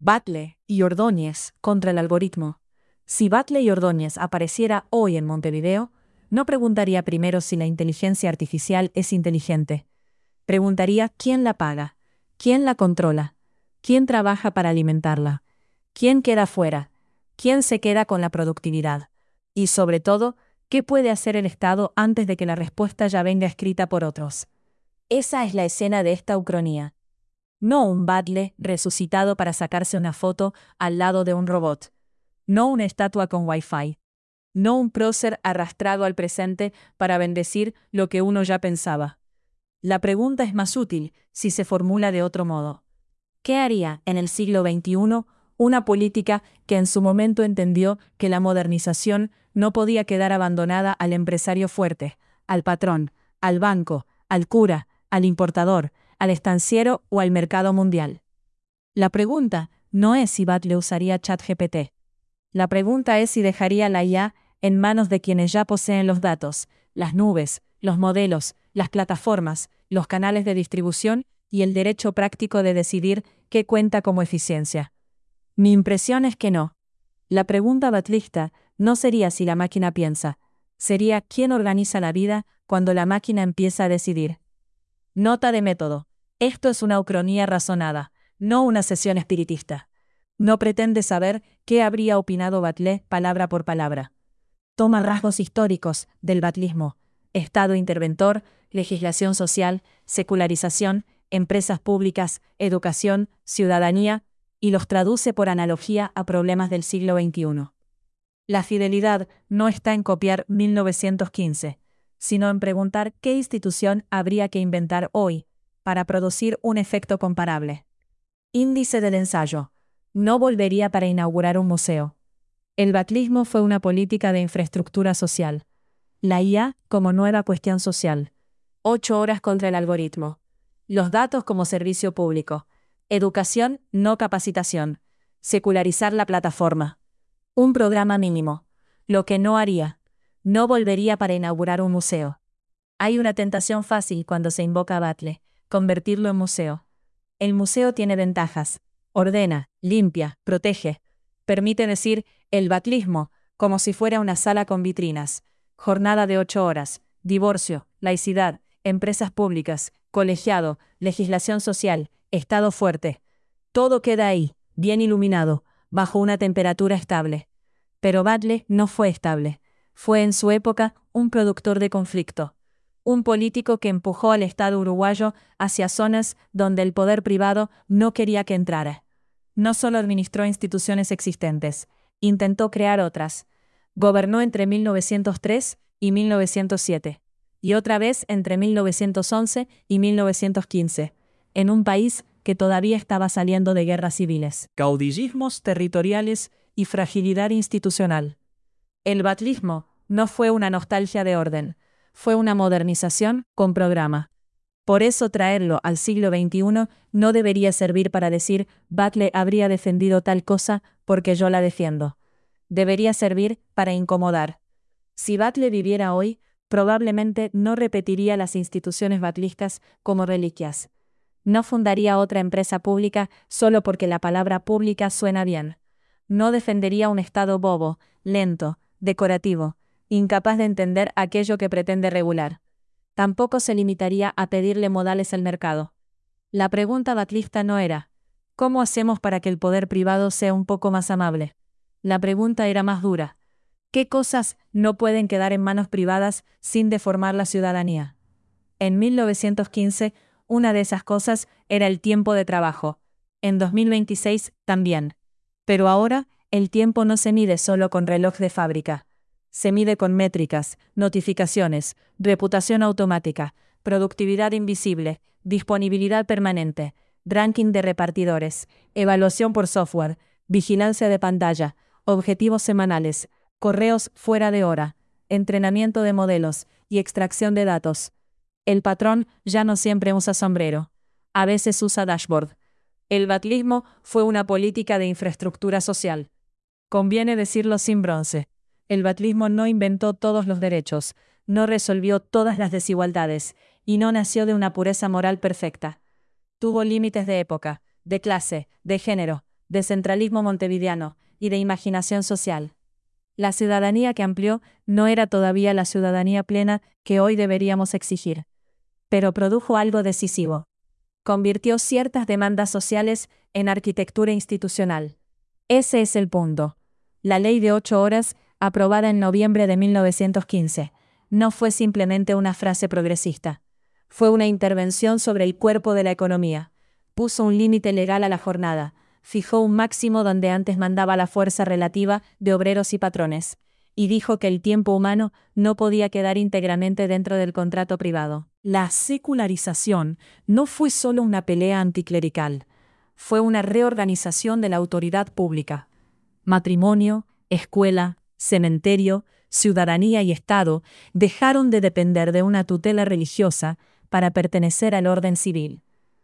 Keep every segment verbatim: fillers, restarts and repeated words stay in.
Batlle y Ordóñez contra el algoritmo. Si Batlle y Ordóñez apareciera hoy en Montevideo, no preguntaría primero si la inteligencia artificial es inteligente. Preguntaría quién la paga, quién la controla, quién trabaja para alimentarla, quién queda fuera, quién se queda con la productividad. Y sobre todo, ¿qué puede hacer el Estado antes de que la respuesta ya venga escrita por otros? Esa es la escena de esta ucronía. No un Batlle resucitado para sacarse una foto al lado de un robot. No una estatua con Wi-Fi. No un prócer arrastrado al presente para bendecir lo que uno ya pensaba. La pregunta es más útil si se formula de otro modo. ¿Qué haría en el siglo veintiuno una política que en su momento entendió que la modernización no podía quedar abandonada al empresario fuerte, al patrón, al banco, al cura, al importador, al estanciero o al mercado mundial? La pregunta no es si Batlle usaría ChatGPT. La pregunta es si dejaría la I A en manos de quienes ya poseen los datos, las nubes, los modelos, las plataformas, los canales de distribución y el derecho práctico de decidir qué cuenta como eficiencia. Mi impresión es que no. La pregunta batlista no sería si la máquina piensa, sería quién organiza la vida cuando la máquina empieza a decidir. Nota de método. Esto es una ucronía razonada, no una sesión espiritista. No pretende saber qué habría opinado Batlle palabra por palabra. Toma rasgos históricos del batlismo: Estado interventor, legislación social, secularización, empresas públicas, educación, ciudadanía, y los traduce por analogía a problemas del siglo veintiuno. La fidelidad no está en copiar mil novecientos quince, sino en preguntar qué institución habría que inventar hoy para producir un efecto comparable. Índice del ensayo. No volvería para inaugurar un museo. El batlismo fue una política de infraestructura social. La I A como nueva cuestión social. Ocho horas contra el algoritmo. Los datos como servicio público. Educación, no capacitación. Secularizar la plataforma. Un programa mínimo. Lo que no haría. No volvería para inaugurar un museo. Hay una tentación fácil cuando se invoca a Batlle: convertirlo en museo. El museo tiene ventajas. Ordena, limpia, protege. Permite decir el batlismo como si fuera una sala con vitrinas. Jornada de ocho horas, divorcio, laicidad, empresas públicas, colegiado, legislación social, Estado fuerte. Todo queda ahí, bien iluminado, bajo una temperatura estable. Pero Batlle no fue estable. Fue en su época un productor de conflicto. Un político que empujó al Estado uruguayo hacia zonas donde el poder privado no quería que entrara. No solo administró instituciones existentes, intentó crear otras. Gobernó entre mil novecientos tres y mil novecientos siete, y otra vez entre mil novecientos once y mil novecientos quince, en un país que todavía estaba saliendo de guerras civiles, caudillismos territoriales y fragilidad institucional. El batlismo no fue una nostalgia de orden, fue una modernización con programa. Por eso traerlo al siglo veintiuno no debería servir para decir Batlle habría defendido tal cosa porque yo la defiendo. Debería servir para incomodar. Si Batlle viviera hoy, probablemente no repetiría las instituciones batlistas como reliquias. No fundaría otra empresa pública solo porque la palabra pública suena bien. No defendería un Estado bobo, lento, decorativo, incapaz de entender aquello que pretende regular. Tampoco se limitaría a pedirle modales al mercado. La pregunta batlista no era ¿cómo hacemos para que el poder privado sea un poco más amable? La pregunta era más dura. ¿Qué cosas no pueden quedar en manos privadas sin deformar la ciudadanía? En mil novecientos quince, una de esas cosas era el tiempo de trabajo. En dos mil veintiséis, también. Pero ahora, el tiempo no se mide solo con reloj de fábrica. Se mide con métricas, notificaciones, reputación automática, productividad invisible, disponibilidad permanente, ranking de repartidores, evaluación por software, vigilancia de pantalla, objetivos semanales, correos fuera de hora, entrenamiento de modelos y extracción de datos. El patrón ya no siempre usa sombrero. A veces usa dashboard. El batlismo fue una política de infraestructura social. Conviene decirlo sin bronce. El batlismo no inventó todos los derechos, no resolvió todas las desigualdades, y no nació de una pureza moral perfecta. Tuvo límites de época, de clase, de género, de centralismo montevideano y de imaginación social. La ciudadanía que amplió no era todavía la ciudadanía plena que hoy deberíamos exigir, pero produjo algo decisivo. Convirtió ciertas demandas sociales en arquitectura institucional. Ese es el punto. La ley de ocho horas, aprobada en noviembre de mil novecientos quince, no fue simplemente una frase progresista. Fue una intervención sobre el cuerpo de la economía. Puso un límite legal a la jornada, fijó un máximo donde antes mandaba la fuerza relativa de obreros y patrones, y dijo que el tiempo humano no podía quedar íntegramente dentro del contrato privado. La secularización no fue solo una pelea anticlerical, fue una reorganización de la autoridad pública. Matrimonio, escuela, cementerio, ciudadanía y Estado dejaron de depender de una tutela religiosa para pertenecer al orden civil.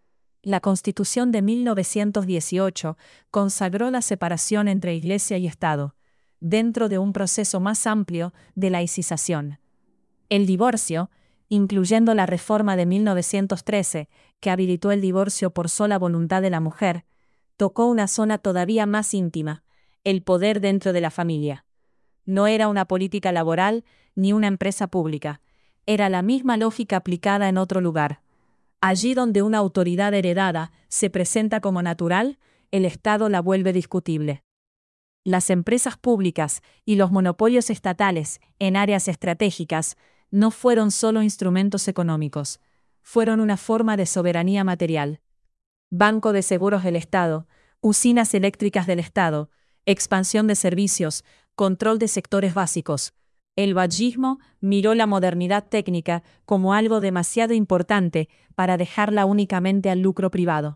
La Constitución de mil novecientos dieciocho consagró la separación entre Iglesia y Estado, dentro de un proceso más amplio de laicización. El divorcio, incluyendo la reforma de mil novecientos trece, que habilitó el divorcio por sola voluntad de la mujer, tocó una zona todavía más íntima, el poder dentro de la familia. No era una política laboral ni una empresa pública, era la misma lógica aplicada en otro lugar. Allí donde una autoridad heredada se presenta como natural, el Estado la vuelve discutible. Las empresas públicas y los monopolios estatales en áreas estratégicas no fueron solo instrumentos económicos, fueron una forma de soberanía material. Banco de Seguros del Estado, usinas eléctricas del Estado, expansión de servicios, control de sectores básicos. El vallismo miró la modernidad técnica como algo demasiado importante para dejarla únicamente al lucro privado.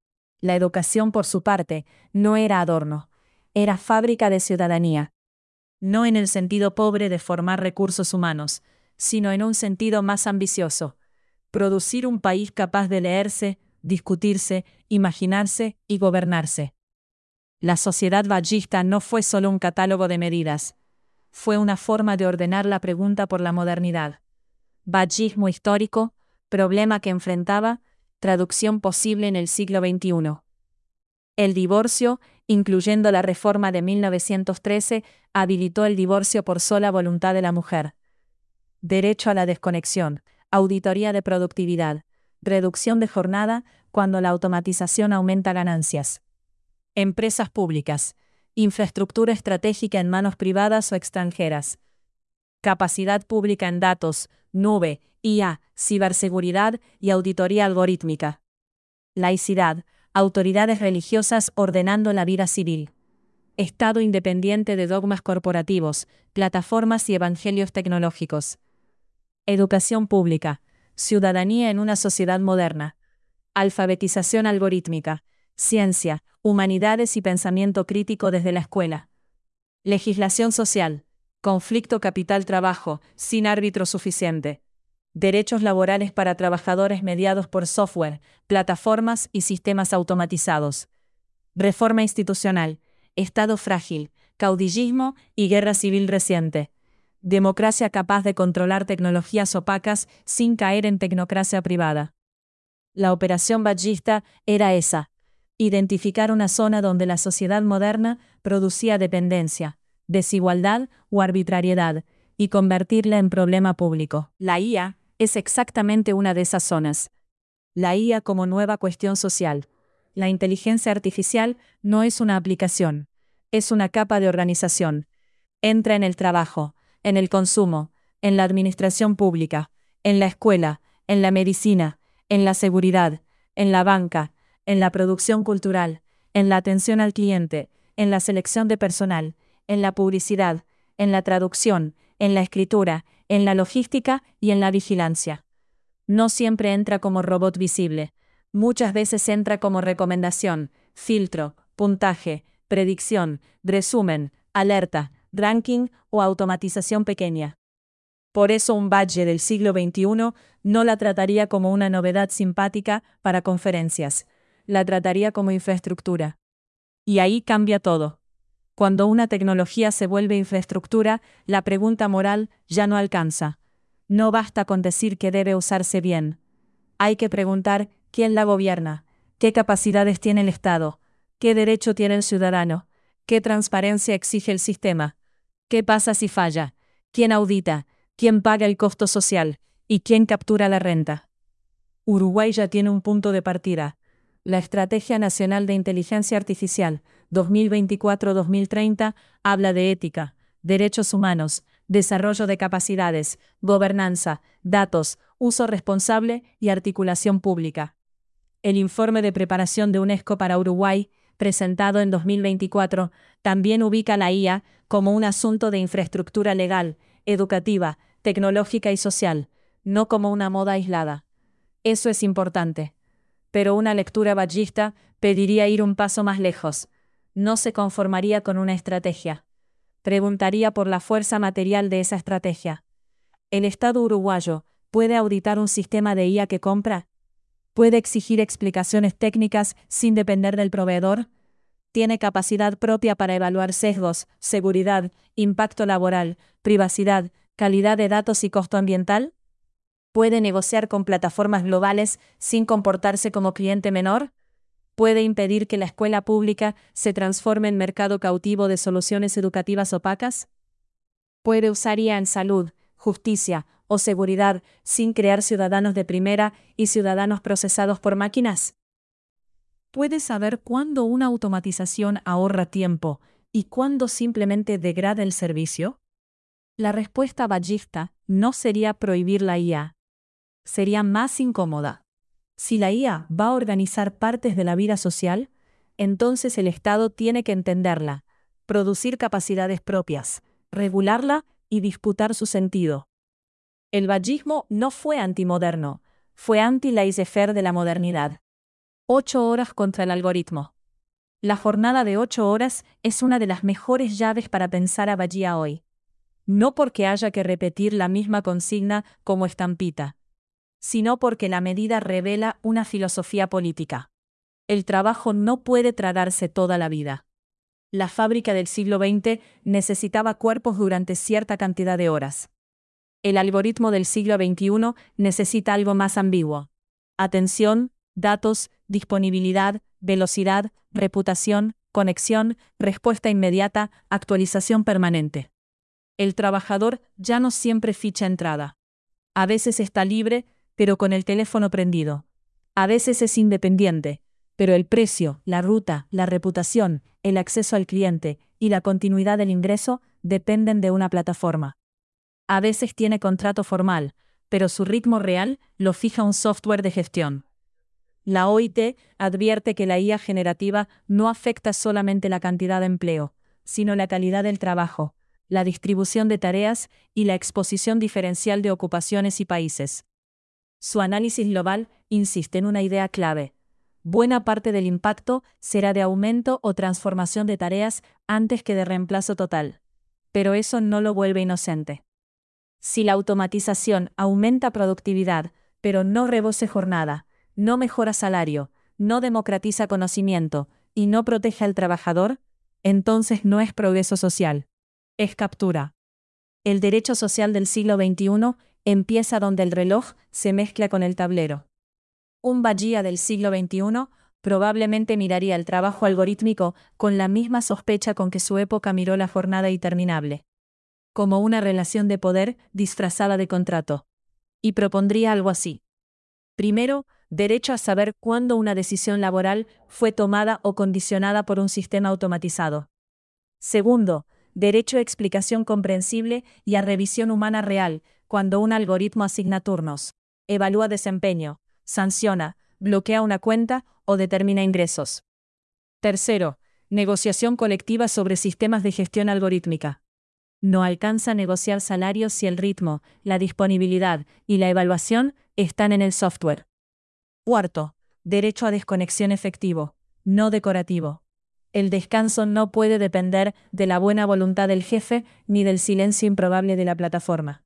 La educación, por su parte, no era adorno, era fábrica de ciudadanía. No en el sentido pobre de formar recursos humanos, sino en un sentido más ambicioso: producir un país capaz de leerse, discutirse, imaginarse y gobernarse. La sociedad vallista no fue solo un catálogo de medidas, fue una forma de ordenar la pregunta por la modernidad. Vallismo histórico, problema que enfrentaba, traducción posible en el siglo veintiuno. El divorcio, incluyendo la reforma de mil novecientos trece, habilitó el divorcio por sola voluntad de la mujer. Derecho a la desconexión, auditoría de productividad, reducción de jornada cuando la automatización aumenta ganancias. Empresas públicas, infraestructura estratégica en manos privadas o extranjeras. Capacidad pública en datos, nube, I A, ciberseguridad y auditoría algorítmica. Laicidad, autoridades religiosas ordenando la vida civil. Estado independiente de dogmas corporativos, plataformas y evangelios tecnológicos. Educación pública, ciudadanía en una sociedad moderna. Alfabetización algorítmica, ciencia, humanidades y pensamiento crítico desde la escuela. Legislación social, conflicto capital-trabajo, sin árbitro suficiente. Derechos laborales para trabajadores mediados por software, plataformas y sistemas automatizados. Reforma institucional, Estado frágil, caudillismo y guerra civil reciente. Democracia capaz de controlar tecnologías opacas sin caer en tecnocracia privada. La operación vallista era esa: identificar una zona donde la sociedad moderna producía dependencia, desigualdad o arbitrariedad, y convertirla en problema público. La I A es exactamente una de esas zonas. La I A como nueva cuestión social. La inteligencia artificial no es una aplicación, es una capa de organización. Entra en el trabajo, en el consumo, en la administración pública, en la escuela, en la medicina, en la seguridad, en la banca, en la producción cultural, en la atención al cliente, en la selección de personal, en la publicidad, en la traducción, en la escritura, en la logística y en la vigilancia. No siempre entra como robot visible. Muchas veces entra como recomendación, filtro, puntaje, predicción, resumen, alerta, ranking o automatización pequeña. Por eso un badge del siglo veintiuno no la trataría como una novedad simpática para conferencias, la trataría como infraestructura. Y ahí cambia todo. Cuando una tecnología se vuelve infraestructura, la pregunta moral ya no alcanza. No basta con decir que debe usarse bien. Hay que preguntar quién la gobierna, qué capacidades tiene el Estado, ¿Qué derecho tiene el ciudadano? ¿Qué transparencia exige el sistema? ¿Qué pasa si falla? ¿Quién audita? ¿Quién paga el costo social? ¿Y quién captura la renta? Uruguay ya tiene un punto de partida. La Estrategia Nacional de Inteligencia Artificial dos mil veinticuatro a dos mil treinta habla de ética, derechos humanos, desarrollo de capacidades, gobernanza, datos, uso responsable y articulación pública. El informe de preparación de UNESCO para Uruguay, presentado en dos mil veinticuatro, también ubica la I A como un asunto de infraestructura legal, educativa, tecnológica y social, no como una moda aislada. Eso es importante. Pero una lectura ballista pediría ir un paso más lejos. No se conformaría con una estrategia. Preguntaría por la fuerza material de esa estrategia. ¿El Estado uruguayo puede auditar un sistema de I A que compra? ¿Puede exigir explicaciones técnicas sin depender del proveedor? ¿Tiene capacidad propia para evaluar sesgos, seguridad, impacto laboral, privacidad, calidad de datos y costo ambiental? ¿Puede negociar con plataformas globales sin comportarse como cliente menor? ¿Puede impedir que la escuela pública se transforme en mercado cautivo de soluciones educativas opacas? ¿Puede usar I A en salud, justicia o seguridad sin crear ciudadanos de primera y ciudadanos procesados por máquinas? ¿Puede saber cuándo una automatización ahorra tiempo y cuándo simplemente degrada el servicio? La respuesta ballista no sería prohibir la I A. Sería más incómoda. Si la I A va a organizar partes de la vida social, entonces el Estado tiene que entenderla, producir capacidades propias, regularla y disputar su sentido. El vallismo no fue antimoderno, fue anti-laissez-faire de la modernidad. Ocho horas contra el algoritmo. La jornada de ocho horas es una de las mejores llaves para pensar a Bahía hoy. No porque haya que repetir la misma consigna como estampita, sino porque la medida revela una filosofía política. El trabajo no puede tragarse toda la vida. La fábrica del siglo veinte necesitaba cuerpos durante cierta cantidad de horas. El algoritmo del siglo veintiuno necesita algo más ambiguo. Atención, datos, disponibilidad, velocidad, reputación, conexión, respuesta inmediata, actualización permanente. El trabajador ya no siempre ficha entrada. A veces está libre, pero con el teléfono prendido. A veces es independiente, pero el precio, la ruta, la reputación, el acceso al cliente y la continuidad del ingreso dependen de una plataforma. A veces tiene contrato formal, pero su ritmo real lo fija un software de gestión. La O I T advierte que la I A generativa no afecta solamente la cantidad de empleo, sino la calidad del trabajo, la distribución de tareas y la exposición diferencial de ocupaciones y países. Su análisis global insiste en una idea clave. Buena parte del impacto será de aumento o transformación de tareas antes que de reemplazo total. Pero eso no lo vuelve inocente. Si la automatización aumenta productividad, pero no reduce jornada, no mejora salario, no democratiza conocimiento y no protege al trabajador, entonces no es progreso social. Es captura. El derecho social del siglo veintiuno empieza donde el reloj se mezcla con el tablero. Un Bahía del siglo veintiuno probablemente miraría el trabajo algorítmico con la misma sospecha con que su época miró la jornada interminable, como una relación de poder disfrazada de contrato. Y propondría algo así. Primero, derecho a saber cuándo una decisión laboral fue tomada o condicionada por un sistema automatizado. Segundo, derecho a explicación comprensible y a revisión humana real, cuando un algoritmo asigna turnos, evalúa desempeño, sanciona, bloquea una cuenta o determina ingresos. Tercero, negociación colectiva sobre sistemas de gestión algorítmica. No alcanza a negociar salarios si el ritmo, la disponibilidad y la evaluación están en el software. Cuarto, derecho a desconexión efectivo, no decorativo. El descanso no puede depender de la buena voluntad del jefe ni del silencio improbable de la plataforma.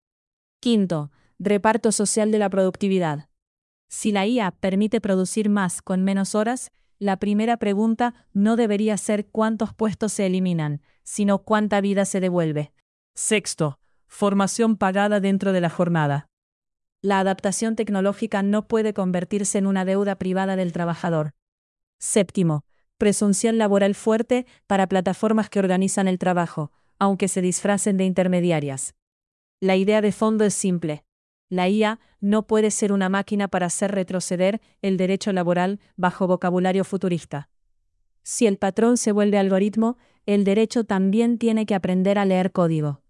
Quinto, reparto social de la productividad. Si la I A permite producir más con menos horas, la primera pregunta no debería ser cuántos puestos se eliminan, sino cuánta vida se devuelve. Sexto, formación pagada dentro de la jornada. La adaptación tecnológica no puede convertirse en una deuda privada del trabajador. Séptimo, Presunción laboral fuerte para plataformas que organizan el trabajo, aunque se disfracen de intermediarias. La idea de fondo es simple. La I A no puede ser una máquina para hacer retroceder el derecho laboral bajo vocabulario futurista. Si el patrón se vuelve algoritmo, el derecho también tiene que aprender a leer código.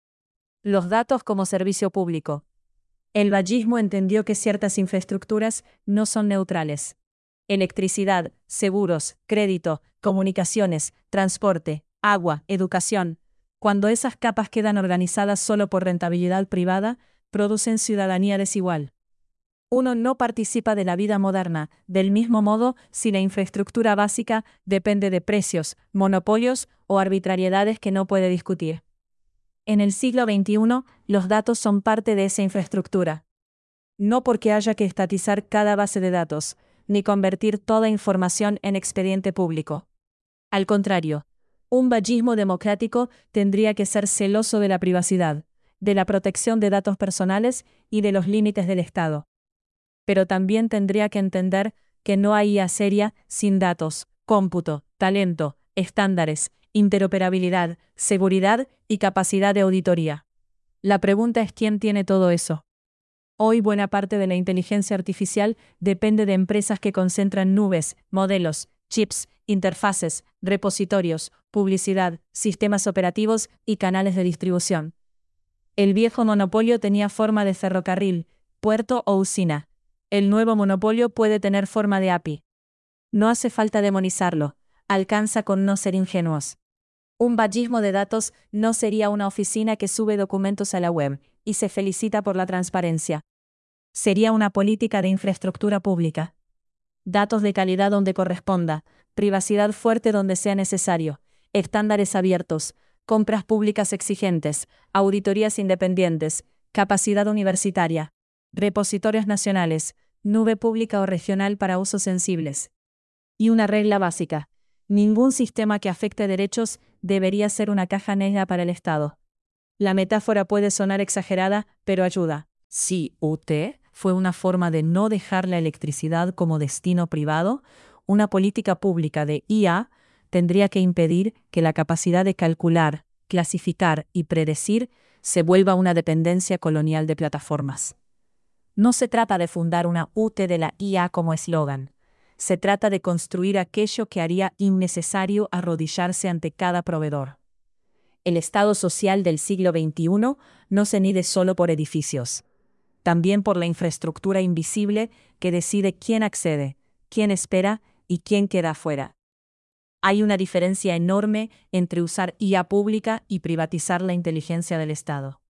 Los datos como servicio público. El vallismo entendió que ciertas infraestructuras no son neutrales. Electricidad, seguros, crédito, comunicaciones, transporte, agua, educación. Cuando esas capas quedan organizadas solo por rentabilidad privada, producen ciudadanía desigual. Uno no participa de la vida moderna, del mismo modo si la infraestructura básica depende de precios, monopolios o arbitrariedades que no puede discutir. En el siglo veintiuno, los datos son parte de esa infraestructura. No porque haya que estatizar cada base de datos, ni convertir toda información en expediente público. Al contrario, un vallismo democrático tendría que ser celoso de la privacidad, de la protección de datos personales y de los límites del Estado. Pero también tendría que entender que no hay I A seria sin datos, cómputo, talento, estándares, interoperabilidad, seguridad y capacidad de auditoría. La pregunta es ¿quién tiene todo eso? Hoy buena parte de la inteligencia artificial depende de empresas que concentran nubes, modelos, chips, interfaces, repositorios, publicidad, sistemas operativos y canales de distribución. El viejo monopolio tenía forma de ferrocarril, puerto o usina. El nuevo monopolio puede tener forma de A P I. No hace falta demonizarlo, alcanza con no ser ingenuos. Un vallismo de datos no sería una oficina que sube documentos a la web y se felicita por la transparencia. Sería una política de infraestructura pública. Datos de calidad donde corresponda, privacidad fuerte donde sea necesario, estándares abiertos, compras públicas exigentes, auditorías independientes, capacidad universitaria, repositorios nacionales, nube pública o regional para usos sensibles. Y una regla básica: ningún sistema que afecte derechos debería ser una caja negra para el Estado. La metáfora puede sonar exagerada, pero ayuda. Si U T fue una forma de no dejar la electricidad como destino privado, una política pública de I A tendría que impedir que la capacidad de calcular, clasificar y predecir se vuelva una dependencia colonial de plataformas. No se trata de fundar una U T de la I A como eslogan. Se trata de construir aquello que haría innecesario arrodillarse ante cada proveedor. El Estado social del siglo veintiuno no se mide solo por edificios, también por la infraestructura invisible que decide quién accede, quién espera y quién queda afuera. Hay una diferencia enorme entre usar I A pública y privatizar la inteligencia del Estado.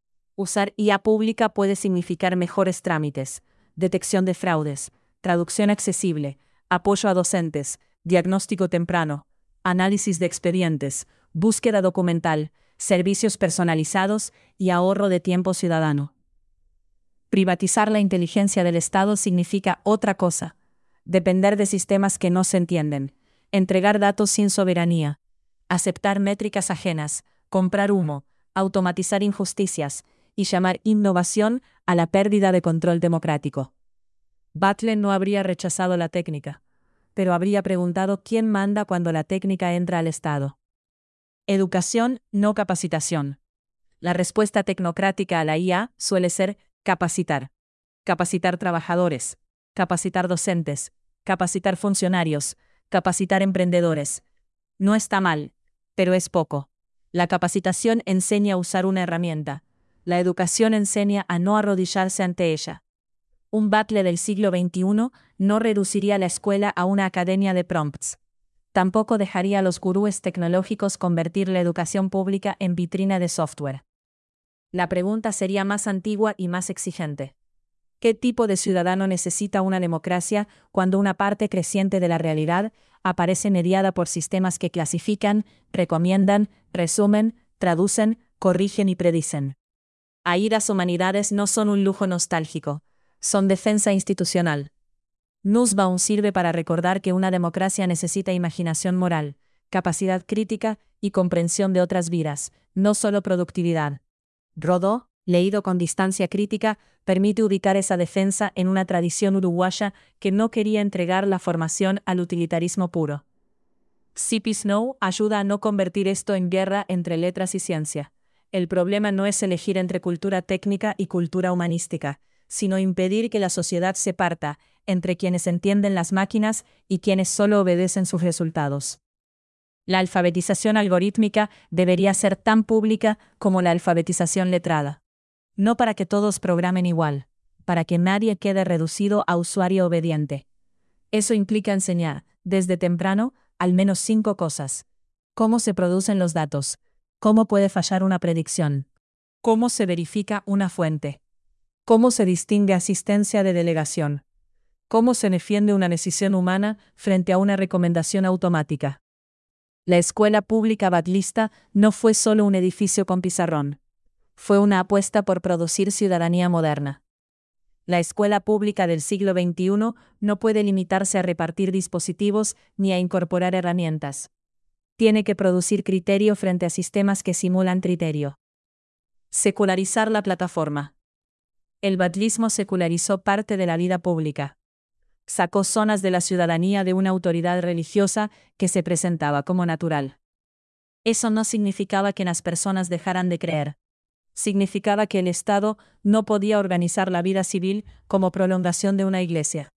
Usar I A pública puede significar mejores trámites, detección de fraudes, traducción accesible, apoyo a docentes, diagnóstico temprano, análisis de expedientes, búsqueda documental, servicios personalizados y ahorro de tiempo ciudadano. Privatizar la inteligencia del Estado significa otra cosa: depender de sistemas que no se entienden, entregar datos sin soberanía, aceptar métricas ajenas, comprar humo, automatizar injusticias y llamar innovación a la pérdida de control democrático. Butler no habría rechazado la técnica, pero habría preguntado quién manda cuando la técnica entra al Estado. Educación, no capacitación. La respuesta tecnocrática a la I A suele ser capacitar. Capacitar trabajadores, capacitar docentes, capacitar funcionarios, capacitar emprendedores. No está mal, pero es poco. La capacitación enseña a usar una herramienta. La educación enseña a no arrodillarse ante ella. Un Butler del siglo veintiuno no reduciría la escuela a una academia de prompts. Tampoco dejaría a los gurúes tecnológicos convertir la educación pública en vitrina de software. La pregunta sería más antigua y más exigente. ¿Qué tipo de ciudadano necesita una democracia cuando una parte creciente de la realidad aparece mediada por sistemas que clasifican, recomiendan, resumen, traducen, corrigen y predicen? Ahí las humanidades no son un lujo nostálgico, son defensa institucional. Nussbaum sirve para recordar que una democracia necesita imaginación moral, capacidad crítica y comprensión de otras vidas, no solo productividad. Rodó, leído con distancia crítica, permite ubicar esa defensa en una tradición uruguaya que no quería entregar la formación al utilitarismo puro. C P Snow ayuda a no convertir esto en guerra entre letras y ciencia. El problema no es elegir entre cultura técnica y cultura humanística, sino impedir que la sociedad se parta entre quienes entienden las máquinas y quienes solo obedecen sus resultados. La alfabetización algorítmica debería ser tan pública como la alfabetización letrada. No para que todos programen igual, para que nadie quede reducido a usuario obediente. Eso implica enseñar, desde temprano, al menos cinco cosas. Cómo se producen los datos. Cómo puede fallar una predicción. Cómo se verifica una fuente. Cómo se distingue asistencia de delegación. Cómo se defiende una decisión humana frente a una recomendación automática. La escuela pública batlista no fue solo un edificio con pizarrón. Fue una apuesta por producir ciudadanía moderna. La escuela pública del siglo veintiuno no puede limitarse a repartir dispositivos ni a incorporar herramientas. Tiene que producir criterio frente a sistemas que simulan criterio. Secularizar la plataforma. El batlismo secularizó parte de la vida pública. Sacó zonas de la ciudadanía de una autoridad religiosa que se presentaba como natural. Eso no significaba que las personas dejaran de creer. Significaba que el Estado no podía organizar la vida civil como prolongación de una iglesia.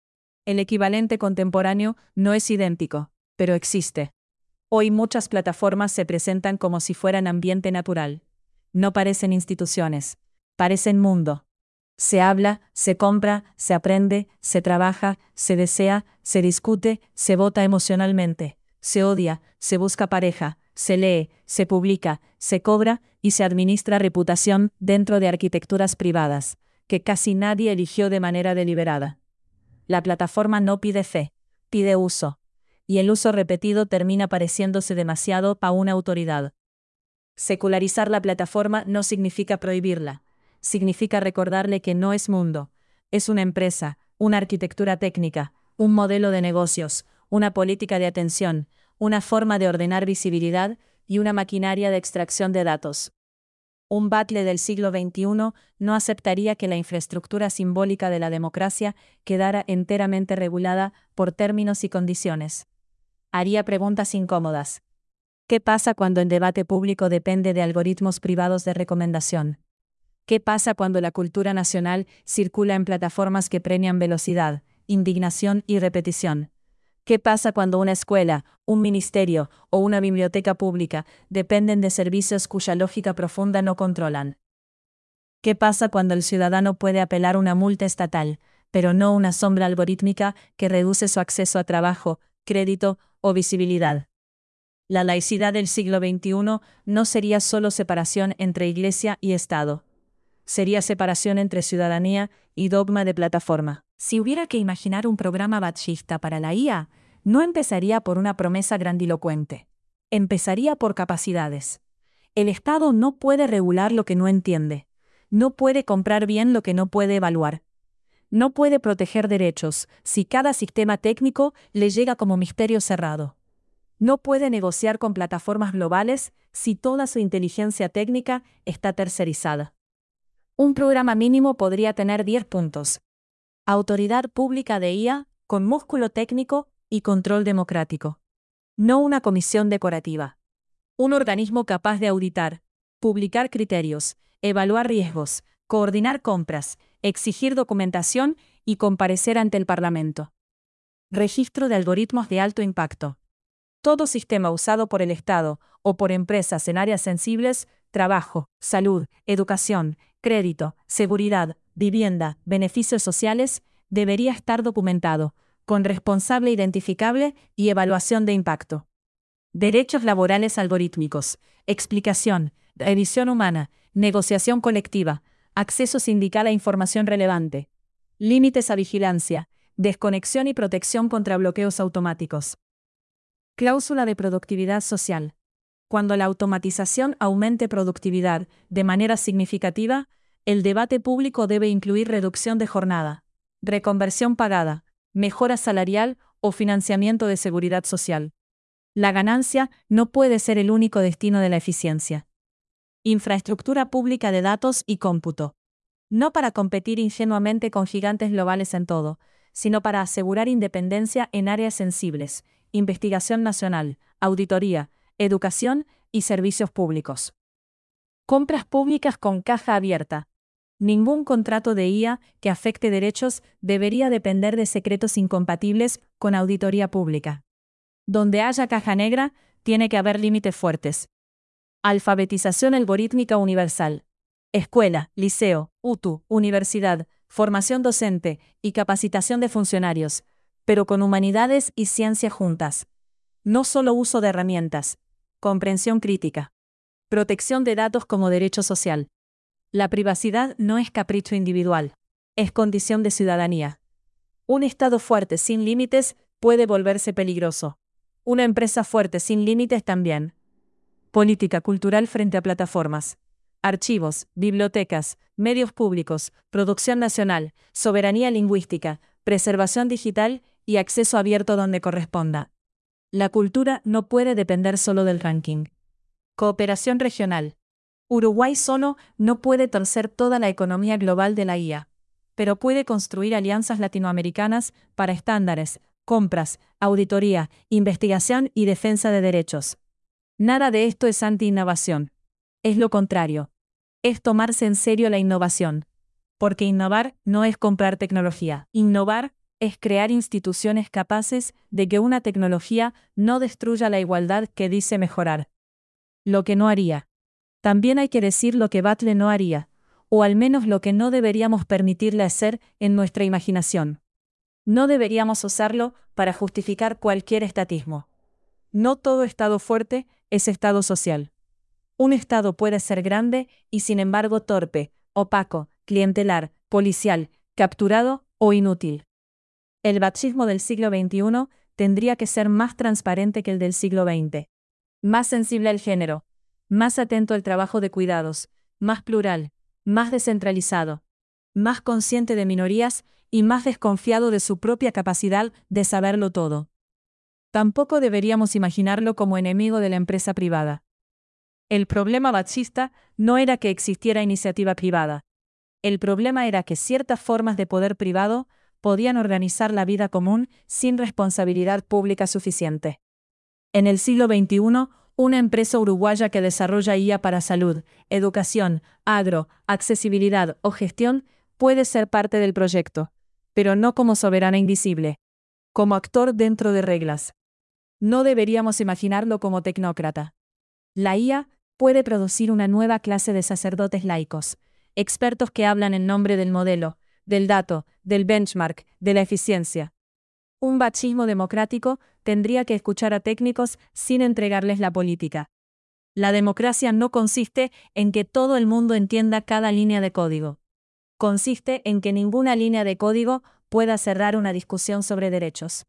El equivalente contemporáneo no es idéntico, pero existe. Hoy muchas plataformas se presentan como si fueran ambiente natural. No parecen instituciones, parecen mundo. Se habla, se compra, se aprende, se trabaja, se desea, se discute, se vota emocionalmente, se odia, se busca pareja, se lee, se publica, se cobra y se administra reputación dentro de arquitecturas privadas, que casi nadie eligió de manera deliberada. La plataforma no pide fe, pide uso, y el uso repetido termina pareciéndose demasiado para una autoridad. Secularizar la plataforma no significa prohibirla, significa recordarle que no es mundo, es una empresa, una arquitectura técnica, un modelo de negocios, una política de atención, una forma de ordenar visibilidad y una maquinaria de extracción de datos. Un batle del siglo veintiuno no aceptaría que la infraestructura simbólica de la democracia quedara enteramente regulada por términos y condiciones. Haría preguntas incómodas. ¿Qué pasa cuando el debate público depende de algoritmos privados de recomendación? ¿Qué pasa cuando la cultura nacional circula en plataformas que premian velocidad, indignación y repetición? ¿Qué pasa cuando una escuela, un ministerio o una biblioteca pública dependen de servicios cuya lógica profunda no controlan? ¿Qué pasa cuando el ciudadano puede apelar una multa estatal, pero no una sombra algorítmica que reduce su acceso a trabajo, crédito o visibilidad? La laicidad del siglo veintiuno no sería solo separación entre Iglesia y Estado. Sería separación entre ciudadanía y dogma de plataforma. Si hubiera que imaginar un programa batllista para la I A, no empezaría por una promesa grandilocuente. Empezaría por capacidades. El Estado no puede regular lo que no entiende. No puede comprar bien lo que no puede evaluar. No puede proteger derechos si cada sistema técnico le llega como misterio cerrado. No puede negociar con plataformas globales si toda su inteligencia técnica está tercerizada. Un programa mínimo podría tener diez puntos. Autoridad pública de I A, con músculo técnico y control democrático. No una comisión decorativa. Un organismo capaz de auditar, publicar criterios, evaluar riesgos, coordinar compras, exigir documentación y comparecer ante el Parlamento. Registro de algoritmos de alto impacto. Todo sistema usado por el Estado o por empresas en áreas sensibles, trabajo, salud, educación, crédito, seguridad, vivienda, beneficios sociales, debería estar documentado, con responsable identificable y evaluación de impacto. Derechos laborales algorítmicos, explicación, revisión humana, negociación colectiva, acceso sindical a información relevante, límites a vigilancia, desconexión y protección contra bloqueos automáticos. Cláusula de productividad social. Cuando la automatización aumente productividad de manera significativa, el debate público debe incluir reducción de jornada, reconversión pagada, mejora salarial o financiamiento de seguridad social. La ganancia no puede ser el único destino de la eficiencia. Infraestructura pública de datos y cómputo. No para competir ingenuamente con gigantes globales en todo, sino para asegurar independencia en áreas sensibles, investigación nacional, auditoría, educación y servicios públicos. Compras públicas con caja abierta. Ningún contrato de I A que afecte derechos debería depender de secretos incompatibles con auditoría pública. Donde haya caja negra, tiene que haber límites fuertes. Alfabetización algorítmica universal. Escuela, liceo, U T U, universidad, formación docente y capacitación de funcionarios, pero con humanidades y ciencia juntas. No solo uso de herramientas. Comprensión crítica. Protección de datos como derecho social. La privacidad no es capricho individual, es condición de ciudadanía. Un Estado fuerte sin límites puede volverse peligroso. Una empresa fuerte sin límites también. Política cultural frente a plataformas. Archivos, bibliotecas, medios públicos, producción nacional, soberanía lingüística, preservación digital y acceso abierto donde corresponda. La cultura no puede depender solo del ranking. Cooperación regional. Uruguay solo no puede torcer toda la economía global de la I A, pero puede construir alianzas latinoamericanas para estándares, compras, auditoría, investigación y defensa de derechos. Nada de esto es anti-innovación. Es lo contrario. Es tomarse en serio la innovación. Porque innovar no es comprar tecnología. Innovar es crear instituciones capaces de que una tecnología no destruya la igualdad que dice mejorar. Lo que no haría. También hay que decir lo que Batlle no haría, o al menos lo que no deberíamos permitirle hacer en nuestra imaginación. No deberíamos usarlo para justificar cualquier estatismo. No todo Estado fuerte es Estado social. Un Estado puede ser grande y sin embargo torpe, opaco, clientelar, policial, capturado o inútil. El batchismo del siglo veintiuno tendría que ser más transparente que el del siglo veinte. Más sensible al género, más atento al trabajo de cuidados, más plural, más descentralizado, más consciente de minorías y más desconfiado de su propia capacidad de saberlo todo. Tampoco deberíamos imaginarlo como enemigo de la empresa privada. El problema batchista no era que existiera iniciativa privada. El problema era que ciertas formas de poder privado podían organizar la vida común sin responsabilidad pública suficiente. En el siglo veintiuno, una empresa uruguaya que desarrolla I A para salud, educación, agro, accesibilidad o gestión puede ser parte del proyecto, pero no como soberana invisible, como actor dentro de reglas. No deberíamos imaginarlo como tecnócrata. La I A puede producir una nueva clase de sacerdotes laicos, expertos que hablan en nombre del modelo, del dato, del benchmark, de la eficiencia. Un batchismo democrático tendría que escuchar a técnicos sin entregarles la política. La democracia no consiste en que todo el mundo entienda cada línea de código. Consiste en que ninguna línea de código pueda cerrar una discusión sobre derechos.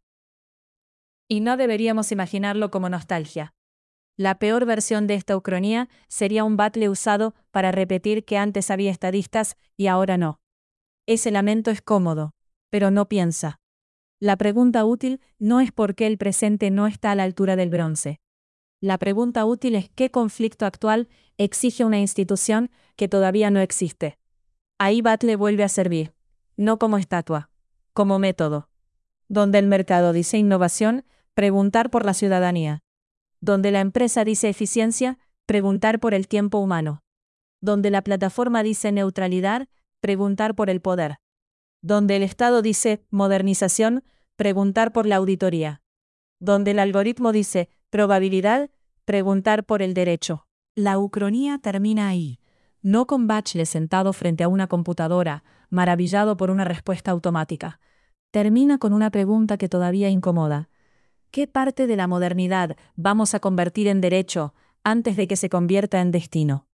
Y no deberíamos imaginarlo como nostalgia. La peor versión de esta ucronía sería un Batlle usado para repetir que antes había estadistas y ahora no. Ese lamento es cómodo, pero no piensa. La pregunta útil no es por qué el presente no está a la altura del bronce. La pregunta útil es qué conflicto actual exige una institución que todavía no existe. Ahí Batlle vuelve a servir, no como estatua, como método. Donde el mercado dice innovación, preguntar por la ciudadanía. Donde la empresa dice eficiencia, preguntar por el tiempo humano. Donde la plataforma dice neutralidad, preguntar por el poder. Donde el Estado dice modernización, preguntar por la auditoría. Donde el algoritmo dice probabilidad, preguntar por el derecho. La ucronía termina ahí, no con Batlle sentado frente a una computadora, maravillado por una respuesta automática. Termina con una pregunta que todavía incomoda. ¿Qué parte de la modernidad vamos a convertir en derecho antes de que se convierta en destino?